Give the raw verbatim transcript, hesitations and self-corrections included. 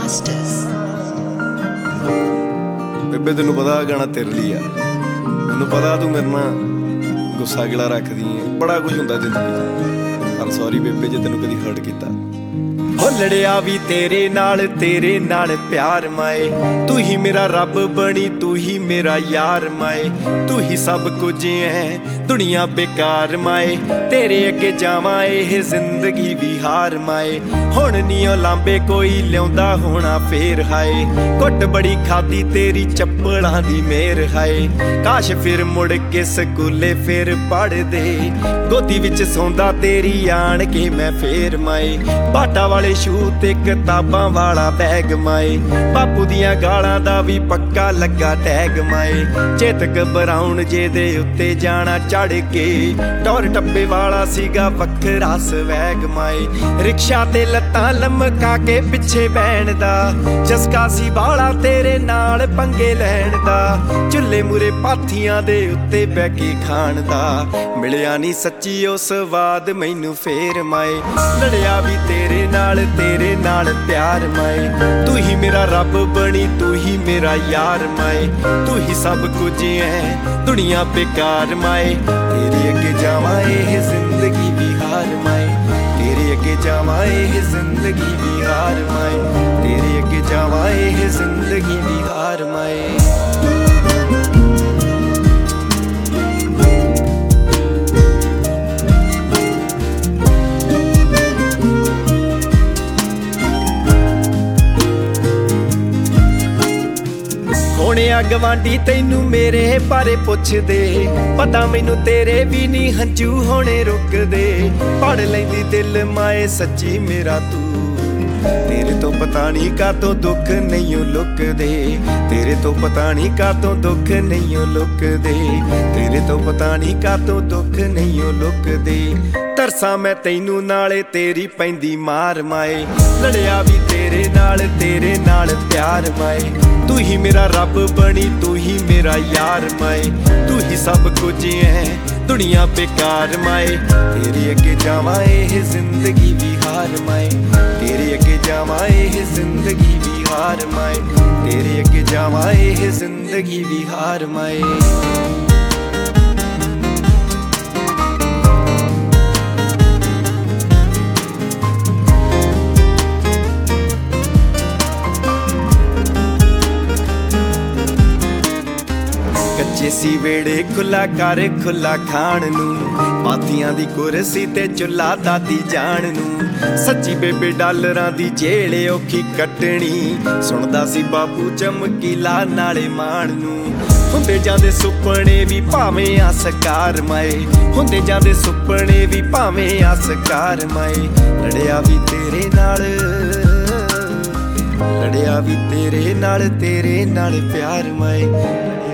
Masters। ਬੇਬੇ ਤੈਨੂੰ ਪਤਾ ਗਾਣਾ ਤੇਰੇ ਲਈ ਆ, ਮੈਨੂੰ ਪਤਾ ਤੂੰ ਮੇਰੇ ਨਾਲ ਗੁੱਸਾ ਗਿਲਾ ਰੱਖਦੀ ਏ, ਬੜਾ ਕੁਝ ਹੁੰਦਾ ਜ਼ਿੰਦਗੀ 'ਚ, ਪਰ ਸੌਰੀ ਬੇਬੇ ਜੇ ਤੈਨੂੰ ਕਦੀ ਹਰਟ ਕੀਤਾ। ਹੋ ਲੜਿਆ ਵੀ ਤੇਰੇ ਨਾਲ, ਤੇਰੇ ਨਾਲ ਪਿਆਰ ਮਾਏ, ਤੂੰ ਹੀ ਮੇਰਾ ਰੱਬ ਬਣੀ, ਤੂੰ ਹੀ ਮੇਰਾ ਯਾਰ ਮਾਏ, ਤੂੰ ਹੀ ਸਭ ਕੁਝ ਐ ਦੁਨੀਆ ਬੇਕਾਰ ਮਾਏ, ਤੇਰੇ ਅੱਗੇ ਜਾਵਾਂ ਇਹ ਜ਼ਿੰਦਗੀ ਵੀ ਹਾਰ ਮਾਏ, ਹੁਣ ਨੀ ਉਹ ਲਾਂਬੇ ਕੋਈ ਲਿਆਉਂਦਾ ਹੋਣਾ ਫੇਰ ਹਾਏ, ਕੁੱਟ ਬੜੀ ਖਾਦੀ ਤੇਰੀ ਚੱਪਲਾਂ ਦੀ ਮੇਰ ਹਾਏ, ਕਾਸ਼ ਫਿਰ ਮੁੜ ਕੇ ਸਕੂਲੇ ਫਿਰ ਪੜ੍ਹਦੇ, ਗੋਦੀ ਵਿੱਚ ਸੌਂਦਾ ਤੇਰੀ ਆਣ ਕੇ ਮੈਂ ਫੇਰ ਮਾਏ, ਬਾਟਾ ਵਾਲੇ ਸ਼ੂ ਤੇ ਕਿਤਾਬਾਂ ਵਾਲਾ ਬੈਗ ਮਾਏ, ਬਾਪੂ ਦੀਆਂ ਗਾਲਾਂ ਦਾ ਵੀ ਪੱਕਾ ਲੱਗਾ ਟੈਗ ਮਾਏ, ਚੇਤਕ ਬਰਾਉਨ ਜੇ ਦੇ ਉੱਤੇ ਜਾਣਾ ਚੜ ਕੇ, ਟੌਰ ਟੱਪੇ ਵਾਲਾ ਸੀਗਾ ਵੱਖਰਾ ਸਵੈਗ ਮਾਏ, ਰਿਕਸ਼ਾ ਤੇ ਲੱਤਾਂ ਲਮਕਾ ਕੇ ਪਿੱਛੇ ਬਹਿਣ ਦਾ ਚਸਕਾ ਸੀ ਵਾਲਾ ਤੇਰੇ ਨਾਲ ਪੰਗੇ ਲੈਣ ਦਾ, ਚੁੱਲ੍ਹੇ ਮੂਰੇ ਪਾਥੀਆਂ ਦੇ ਉੱਤੇ ਬਹਿ ਕੇ ਖਾਣ ਦਾ, ਮਿਲਿਆ ਨੀ ਸੱਚੀ ਉਹ ਸਵਾਦ ਮੈਨੂੰ ਫੇਰ ਮਾਏ, ਲੜਿਆ ਵੀ ਤੇਰੇ ਨਾਲ, ਤੇਰੇ ਨਾਲ ਪਿਆਰ ਮਾਏ, ਤੂੰ ਹੀ ਮੇਰਾ ਰੱਬ ਬਣੀ, ਤੂੰ ਹੀ ਮੇਰਾ ਯਾਰ ਮਾਏ, ਤੂੰ ਹੀ ਸਭ ਕੁਝ ਐ ਦੁਨੀਆ ਬੇਕਾਰ ਮਾਏ, ਤੇਰੇ ਅੱਗੇ ਜਾਵਾਂ ਇਹ ਜ਼ਿੰਦਗੀ ਵੀ ਹਾਰ ਮਾਏ, ਤੇਰੇ ਅੱਗੇ ਜਾਵਾਂ ਇਹ ਜ਼ਿੰਦਗੀ ਵੀ ਹਾਰ ਮਾਏ, ਤੇਰੇ ਅੱਗੇ ਜਾਵਾਂ ਇਹ ਜ਼ਿੰਦਗੀ ਵੀ ਹਾਰ ਮਾਏ। ਸੋਹਣਿਆ ਗਵਾਂਢੀ ਤੈਨੂੰ ਮੇਰੇ ਬਾਰੇ ਪੁੱਛਦੇ, ਪਤਾ ਮੈਨੂੰ ਤੇਰੇ ਵੀ ਨੀ ਹੰਝੂ ਹੋਣੇ ਰੁਕਦੇ, ਪੜ ਲੈਂਦੀ ਦਿਲ ਮਾਏ ਸੱਚੀ ਮੇਰਾ ਤੂੰ, ਤੇਰੇ ਤੋਂ ਪਤਾ ਨੀ ਕਾਤੋਂ ਦੁੱਖ ਨਹੀਂ ਲੁਕਦੇ, ਤੇਰੇ ਤੋਂ ਪਤਾ ਨੀ ਕਾਤੋਂ ਦੁੱਖ ਨਹੀਂ ਲੁਕਦੇ, ਤੇਰੇ ਤੋਂ ਪਤਾ ਨੀ ਕਾਤੋਂ ਦੁੱਖ ਨਹੀਂ ਲੁਕਦੇ, ਤਰਸਾਂ ਮੈਂ ਤੈਨੂੰ ਨਾਲੇ ਤੇਰੀ ਪੈਂਦੀ ਮਾਰ ਮਾਏ, ਲੜਿਆ ਵੀ ਤੇਰੇ ਨਾਲ, ਤੇਰੇ ਨਾਲ ਪਿਆਰ ਮਾਏ, ਤੂੰ ਹੀ ਮੇਰਾ ਰੱਬ ਬਣੀ, ਤੂੰ ਹੀ ਮੇਰਾ ਯਾਰ ਮਾਏ, ਤੂੰ ਹੀ ਸਭ ਕੁਝ ਐ ਦੁਨੀਆ ਬੇਕਾਰ ਮਾਏ, ਤੇਰੇ ਅੱਗੇ ਜਾਵਾਂ ਇਹ ਜ਼ਿੰਦਗੀ ਵੀ ਹਾਰ ਮਾਏ, ਤੇਰੇ ਅੱਗੇ ਜਾਵਾਂ ਇਹ ਜ਼ਿੰਦਗੀ ਵੀ ਹਾਰ ਮਾਏ, ਤੇਰੇ ਅੱਗੇ ਜਾਵਾਂ ਇਹ ਜ਼ਿੰਦਗੀ ਵੀ ਹਾਰ ਮਾਏ। ਕੱਚੇ ਸੀ ਵੇੜੇ ਖੁੱਲਾ ਕਰ ਖੁੱਲਾ ਖਾਣ ਨੂੰ, ਪਾਥੀਆਂ ਦੀ ਕੁਰਸੀ ਤੇ ਚੁੱਲਾ ਦਾਦੀ ਜਾਣ ਨੂੰ, ਸੱਚੀ ਬੇਬੇ ਡਾਲਰਾਂ ਦੀ ਜੇਲੇ ਔਖੀ ਕੱਟਣੀ, ਸੁਣਦਾ ਸੀ ਬਾਪੂ ਚਮਕੀਲਾ ਨਾਲੇ ਮਾਣ ਨੂੰ, ਹੁੰਦੇ ਜਾਂਦੇ ਸੁਪਨੇ ਵੀ ਭਾਵੇਂ ਆਸਕਾਰ ਮਾਏ, ਹੁੰਦੇ ਜਾਂਦੇ ਸੁਪਨੇ ਵੀ ਭਾਵੇਂ ਆਸਕਾਰ ਮਾਏ, ਲੜਿਆ ਵੀ ਤੇਰੇ ਨਾਲ, ਲੜਿਆ ਵੀ ਤੇਰੇ ਨਾਲ, ਤੇਰੇ ਨਾਲ ਪਿਆਰ ਮਾਏ।